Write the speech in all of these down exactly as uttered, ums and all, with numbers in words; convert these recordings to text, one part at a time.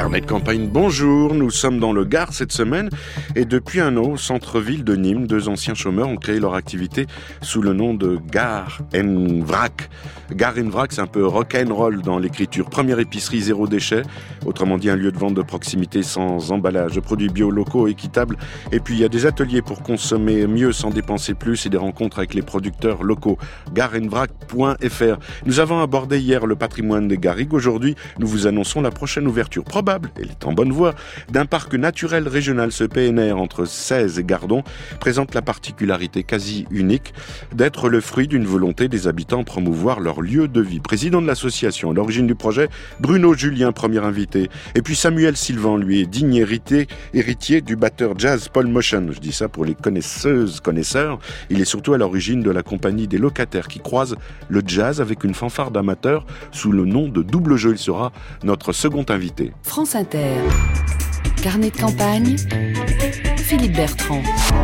Carnet de campagne, bonjour, nous sommes dans le Gard cette semaine et depuis un an au centre-ville de Nîmes, deux anciens chômeurs ont créé leur activité sous le nom de Gar en Vrac. Gar en Vrac, c'est un peu rock'n'roll dans l'écriture. Première épicerie zéro déchet, autrement dit un lieu de vente de proximité sans emballage, de produits bio, locaux, équitables. Et puis il y a des ateliers pour consommer mieux sans dépenser plus et des rencontres avec les producteurs locaux. gar en vrac point f r. Nous avons abordé hier le patrimoine des garrigues. Aujourd'hui, nous vous annonçons la prochaine ouverture probable, elle est en bonne voie, d'un parc naturel régional. Ce P N R entre Sèze et Gardon présente la particularité quasi unique d'être le fruit d'une volonté des habitants de promouvoir leur lieu de vie. Président de l'association, à l'origine du projet, Bruno Julien, premier invité. Et puis Samuel Sylvain, lui, est digne héritier, héritier du batteur jazz Paul Motion. Je dis ça pour les connaisseuses, connaisseurs. Il est surtout à l'origine de la compagnie des locataires qui croisent le jazz avec une fanfare d'amateurs sous le nom de Double Jeu. Il sera notre second invité. France Inter. Carnet de campagne. Philippe Bertrand.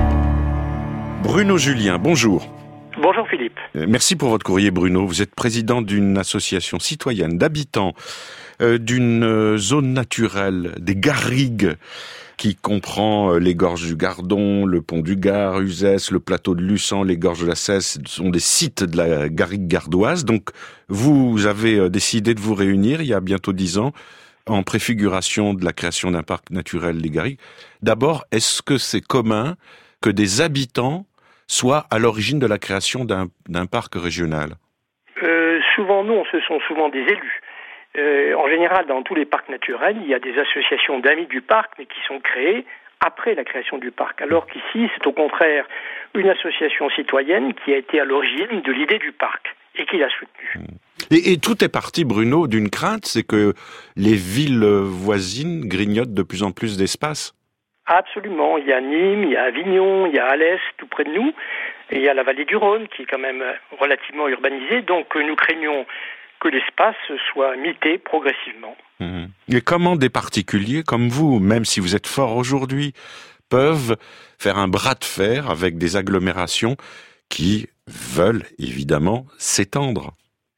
Bruno Julien, bonjour. Bonjour Philippe. Merci pour votre courrier Bruno. Vous êtes président d'une association citoyenne d'habitants euh, d'une euh, zone naturelle, des garrigues, qui comprend euh, les gorges du Gardon, le pont du Gard, Uzès, le plateau de Luçan, les gorges de la Cesse, ce sont des sites de la garrigue gardoise. Donc vous avez euh, décidé de vous réunir il y a bientôt dix ans en préfiguration de la création d'un parc naturel des garrigues. D'abord, est-ce que c'est commun que des habitants soient à l'origine de la création d'un, d'un parc régional ? euh, Souvent non, ce sont souvent des élus. Euh, en général, dans tous les parcs naturels, il y a des associations d'amis du parc, mais qui sont créées après la création du parc. Alors qu'ici, c'est au contraire une association citoyenne qui a été à l'origine de l'idée du parc et qui l'a soutenue. Et, et tout est parti, Bruno, d'une crainte, c'est que les villes voisines grignotent de plus en plus d'espace. Absolument. Il y a Nîmes, il y a Avignon, il y a Alès, tout près de nous. Et il y a la vallée du Rhône, qui est quand même relativement urbanisée. Donc nous craignons que l'espace soit mité progressivement. Mmh. Et comment des particuliers comme vous, même si vous êtes forts aujourd'hui, peuvent faire un bras de fer avec des agglomérations qui veulent évidemment s'étendre ?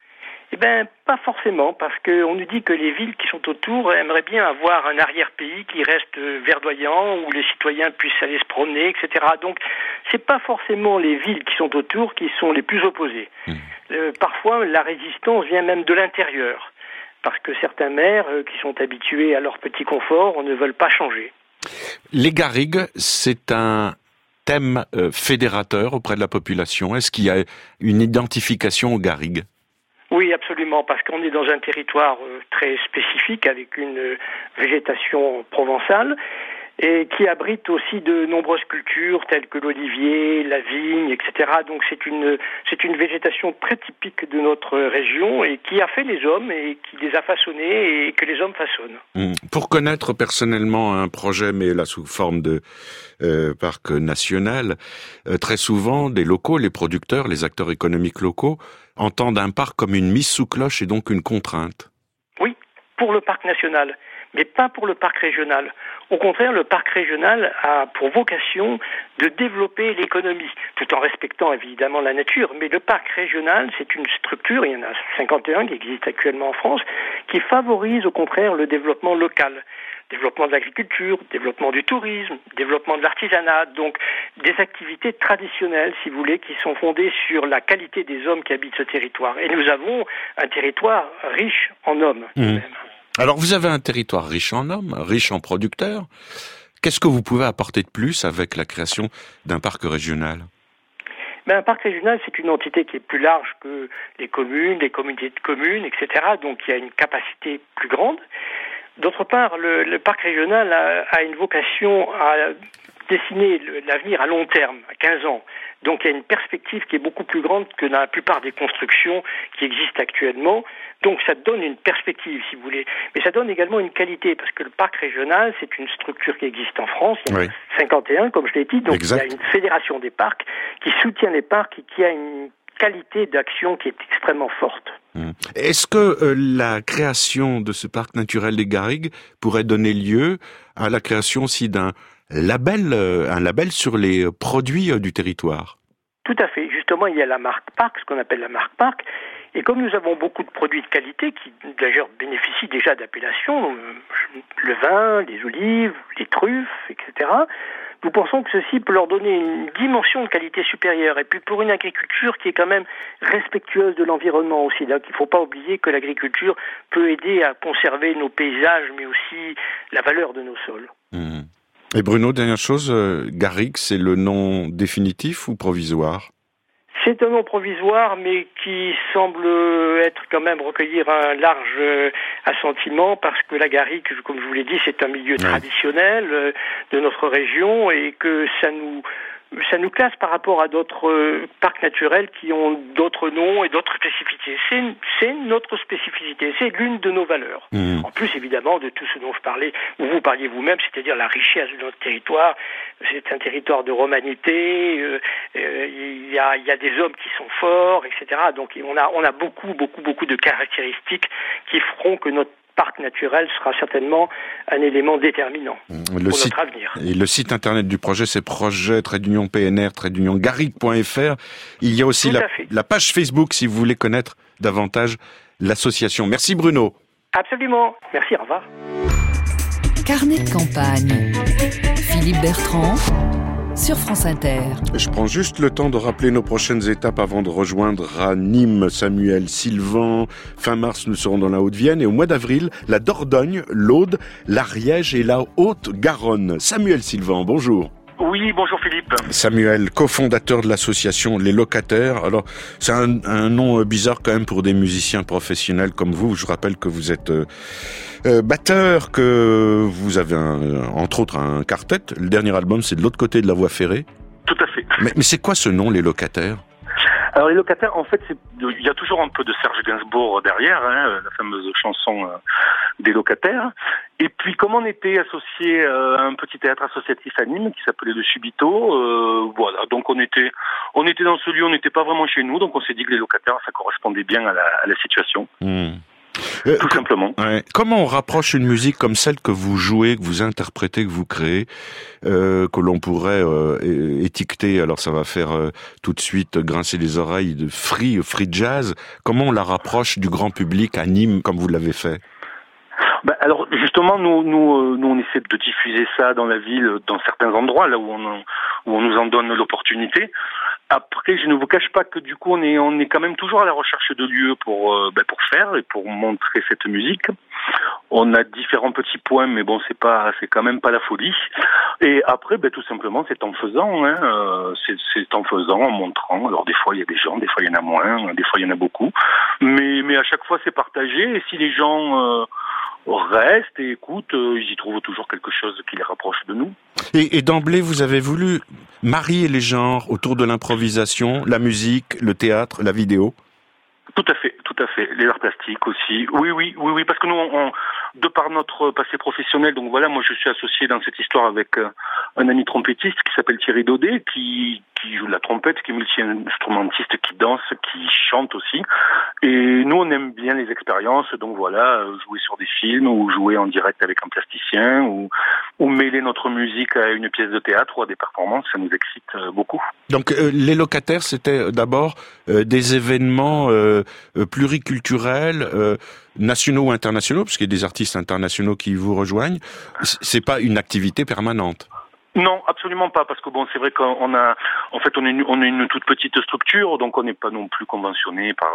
Eh bien, pas forcément, parce qu'on nous dit que les villes qui sont autour aimeraient bien avoir un arrière-pays qui reste verdoyant, où les citoyens puissent aller se promener, et cetera. Donc, c'est pas forcément les villes qui sont autour qui sont les plus opposées. Mmh. Euh, parfois, la résistance vient même de l'intérieur, parce que certains maires euh, qui sont habitués à leur petit confort ne veulent pas changer. Les garrigues, c'est un thème euh, fédérateur auprès de la population. Est-ce qu'il y a une identification aux garrigues ? Oui, absolument, parce qu'on est dans un territoire très spécifique avec une végétation provençale et qui abrite aussi de nombreuses cultures telles que l'olivier, la vigne, et cetera. Donc c'est une c'est une végétation très typique de notre région et qui a fait les hommes et qui les a façonnés et que les hommes façonnent. Pour connaître personnellement un projet, mais là sous forme de euh, parc national, euh, très souvent des locaux, les producteurs, les acteurs économiques locaux entendent un parc comme une mise sous cloche et donc une contrainte. Oui, pour le parc national, mais pas pour le parc régional. Au contraire, le parc régional a pour vocation de développer l'économie, tout en respectant évidemment la nature. Mais le parc régional, c'est une structure, il y en a cinquante et un qui existent actuellement en France, qui favorise au contraire le développement local. Développement de l'agriculture, développement du tourisme, développement de l'artisanat, donc des activités traditionnelles, si vous voulez, qui sont fondées sur la qualité des hommes qui habitent ce territoire. Et nous avons un territoire riche en hommes. Mmh. Alors vous avez un territoire riche en hommes, riche en producteurs. Qu'est-ce que vous pouvez apporter de plus avec la création d'un parc régional ? Ben, un parc régional, c'est une entité qui est plus large que les communes, les communautés de communes, et cetera. Donc il y a une capacité plus grande. D'autre part, le, le parc régional a, a une vocation à dessiner le, l'avenir à long terme, à quinze ans. Donc il y a une perspective qui est beaucoup plus grande que dans la plupart des constructions qui existent actuellement. Donc ça donne une perspective, si vous voulez. Mais ça donne également une qualité, parce que le parc régional, c'est une structure qui existe en France. Il y en a oui. cinquante et un, comme je l'ai dit. Donc exact. Il y a une fédération des parcs qui soutient les parcs et qui a une qualité d'action qui est extrêmement forte. Est-ce que euh, la création de ce parc naturel des garrigues pourrait donner lieu à la création aussi d'un label, euh, un label sur les produits euh, du territoire ? Tout à fait. Justement, il y a la marque Parc, ce qu'on appelle la marque Parc, Et comme nous avons beaucoup de produits de qualité qui d'ailleurs bénéficient déjà d'appellations, le vin, les olives, les truffes, et cetera, nous pensons que ceci peut leur donner une dimension de qualité supérieure. Et puis pour une agriculture qui est quand même respectueuse de l'environnement aussi. Donc il ne faut pas oublier que l'agriculture peut aider à conserver nos paysages, mais aussi la valeur de nos sols. Mmh. Et Bruno, dernière chose, euh, Garrigue, c'est le nom définitif ou provisoire ? C'est un nom provisoire, mais qui semble être quand même recueillir un large assentiment, parce que la garrigue, comme je vous l'ai dit, c'est un milieu ouais. traditionnel de notre région, et que ça nous ça nous classe par rapport à d'autres euh, parcs naturels qui ont d'autres noms et d'autres spécificités. C'est, c'est notre spécificité, c'est l'une de nos valeurs. Mmh. En plus, évidemment, de tout ce dont je parlais, ou vous parliez vous-même, c'est-à-dire la richesse de notre territoire. C'est un territoire de romanité, euh, euh, il y a, il y a des hommes qui sont forts, et cetera. Donc on a, on a beaucoup, beaucoup, beaucoup de caractéristiques qui feront que notre parc naturel sera certainement un élément déterminant le pour site, notre avenir. Et le site internet du projet, c'est projet trait d'union P N R trait d'union garrigue point F R. Il y a aussi la, la page Facebook si vous voulez connaître davantage l'association. Merci Bruno. Absolument. Merci, au revoir. Carnet de campagne. Philippe Bertrand. Sur France Inter. Je prends juste le temps de rappeler nos prochaines étapes avant de rejoindre à Nîmes Samuel Sylvain. Fin mars, nous serons dans la Haute-Vienne et au mois d'avril, la Dordogne, l'Aude, l'Ariège et la Haute-Garonne. Samuel Sylvain, bonjour. Oui, bonjour Philippe. Samuel, cofondateur de l'association Les Locataires. Alors, c'est un, un nom bizarre quand même pour des musiciens professionnels comme vous. Je rappelle que vous êtes euh, euh, batteur, que vous avez un, entre autres un quartet. Le dernier album, c'est de l'autre côté de la voie ferrée. Tout à fait. Mais, mais c'est quoi ce nom, Les Locataires ? Alors les locataires, en fait, c'est, il y a toujours un peu de Serge Gainsbourg derrière, hein, la fameuse chanson euh, des locataires. Et puis comme on était associé euh, à un petit théâtre associatif à Nîmes qui s'appelait le Subito, euh, voilà, donc on était, on était dans ce lieu, on n'était pas vraiment chez nous, donc on s'est dit que les locataires, ça correspondait bien à la, à la situation. Mmh. Euh, Tout simplement. Ouais. Comment on rapproche une musique comme celle que vous jouez, que vous interprétez, que vous créez, euh, que l'on pourrait euh, étiqueter, alors ça va faire euh, tout de suite grincer les oreilles, de free, free jazz. Comment on la rapproche du grand public à Nîmes, comme vous l'avez fait ? Ben alors justement, nous, nous, nous, on essaie de diffuser ça dans la ville, dans certains endroits, là où on, où on nous en donne l'opportunité. Après, je ne vous cache pas que du coup, on est, on est quand même toujours à la recherche de lieux pour, euh, ben, pour faire et pour montrer cette musique. On a différents petits points, mais bon, c'est pas, c'est quand même pas la folie. Et après, ben, tout simplement, c'est en faisant, hein, euh, c'est, c'est en faisant, en montrant. Alors des fois, il y a des gens, des fois, il y en a moins, des fois, il y en a beaucoup. Mais, mais à chaque fois, c'est partagé. Et si les gens euh, restent et écoutent, euh, ils y trouvent toujours quelque chose qui les rapproche de nous. Et, et d'emblée, vous avez voulu marier les genres autour de l'improvisation, la musique, le théâtre, la vidéo ? Tout à fait, tout à fait. Les arts plastiques aussi. Oui, oui, oui, oui, parce que nous, on, on, de par notre passé professionnel, donc voilà, moi je suis associé dans cette histoire avec euh, un ami trompettiste qui s'appelle Thierry Daudet, qui, qui joue de la trompette, qui est multi-instrumentiste, qui danse, qui chante aussi. Et nous, on aime bien les expériences, donc voilà, jouer sur des films ou jouer en direct avec un plasticien ou, ou mêler notre musique à une pièce de théâtre ou à des performances, ça nous excite beaucoup. Donc euh, les locataires, c'était d'abord euh, des événements euh, pluriculturels, euh, nationaux ou internationaux, parce qu'il y a des artistes internationaux qui vous rejoignent. C'est pas une activité permanente. Non, absolument pas, parce que bon, c'est vrai qu'on a, en fait, on est une, on est une toute petite structure, donc on n'est pas non plus conventionné par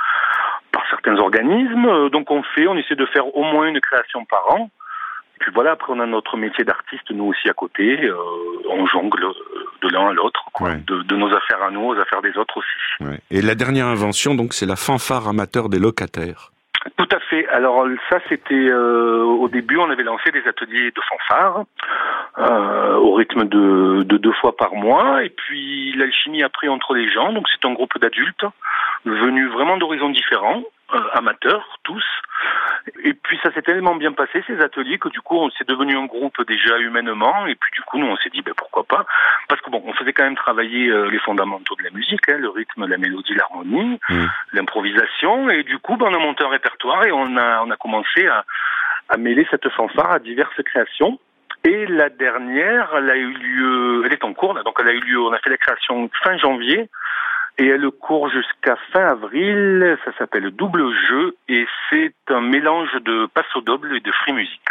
par certains organismes. Donc on fait, on essaie de faire au moins une création par an. Et puis voilà, après on a notre métier d'artiste, nous aussi à côté, euh, on jongle de l'un à l'autre, quoi, ouais. de, de nos affaires à nous, aux affaires des autres aussi. Ouais. Et la dernière invention, donc, c'est la fanfare amateur des locataires. Tout à fait. Alors ça, c'était euh, au début, on avait lancé des ateliers de fanfare euh, au rythme de, de deux fois par mois. Et puis l'alchimie a pris entre les gens. Donc c'est un groupe d'adultes venus vraiment d'horizons différents, euh, amateurs tous. Et puis ça s'est tellement bien passé ces ateliers que du coup on s'est devenu un groupe déjà humainement. Et puis du coup nous on s'est dit ben pourquoi pas, parce que bon on faisait quand même travailler euh, les fondamentaux de la musique, hein, le rythme, la mélodie, l'harmonie, mmh. l'improvisation. Et du coup ben, on a monté un répertoire et on a on a commencé à, à mêler cette fanfare à diverses créations. Et la dernière, elle a eu lieu, elle est en cours là, donc elle a eu lieu, on a fait la création fin janvier. Et elle court jusqu'à fin avril. Ça s'appelle Double Jeu et c'est un mélange de passo doble et de free music.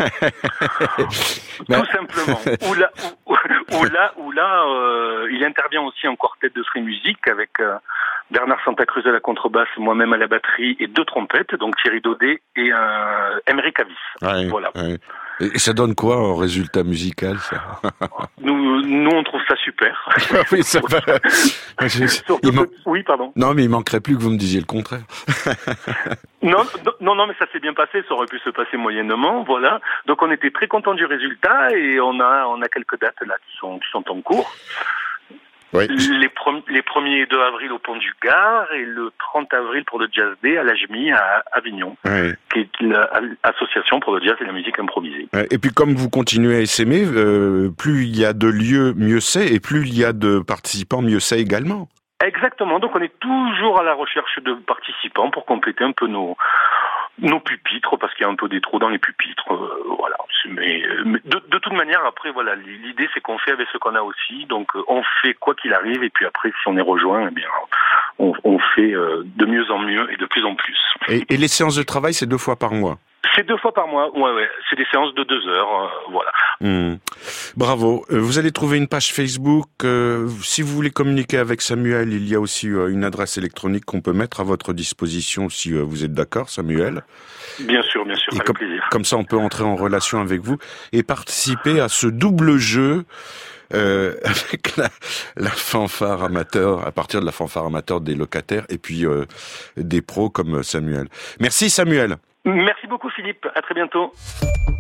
Tout simplement. Où là, où, où là, où là euh, il intervient aussi en quartet de free music avec euh, Bernard Santa Cruz à la contrebasse, moi-même à la batterie et deux trompettes, donc Thierry Daudet et un Emery Cavis. Ouais, voilà. Ouais. Et ça donne quoi en résultat musical, ça? Nous, nous, on trouve ça super. Oui, ça va. Surtout man... que... Oui, pardon. Non, mais il manquerait plus que vous me disiez le contraire. non, non, non, mais ça s'est bien passé. Ça aurait pu se passer moyennement, voilà. Donc, on était très contents du résultat et on a, on a quelques dates là qui sont, qui sont en cours. Oui. Les, prom- les premier et deux avril au Pont du Gard et le trente avril pour le Jazz Day à l'Ajmi à Avignon, oui. qui est l'association pour le jazz et la musique improvisée. Et puis comme vous continuez à essaimer, euh, plus il y a de lieux, mieux c'est, et plus il y a de participants, mieux c'est également. Exactement, donc on est toujours à la recherche de participants pour compléter un peu nos... nos pupitres, parce qu'il y a un peu des trous dans les pupitres, euh, voilà. Mais, mais de, de toute manière, après, voilà, l'idée c'est qu'on fait avec ce qu'on a aussi, donc on fait quoi qu'il arrive, et puis après, si on est rejoint, eh bien, on, on fait euh, de mieux en mieux et de plus en plus. Et, et les séances de travail, c'est deux fois par mois? C'est deux fois par mois, ouais, ouais. C'est des séances de deux heures, euh, voilà. Mmh. Bravo. Euh, vous allez trouver une page Facebook. Euh, si vous voulez communiquer avec Samuel, il y a aussi euh, une adresse électronique qu'on peut mettre à votre disposition si euh, vous êtes d'accord, Samuel. Bien sûr, bien sûr, et avec com- plaisir. Comme ça, on peut entrer en relation avec vous et participer à ce double jeu euh, avec la, la fanfare amateur, à partir de la fanfare amateur des locataires et puis euh, des pros comme Samuel. Merci Samuel. Merci beaucoup Philippe, à très bientôt.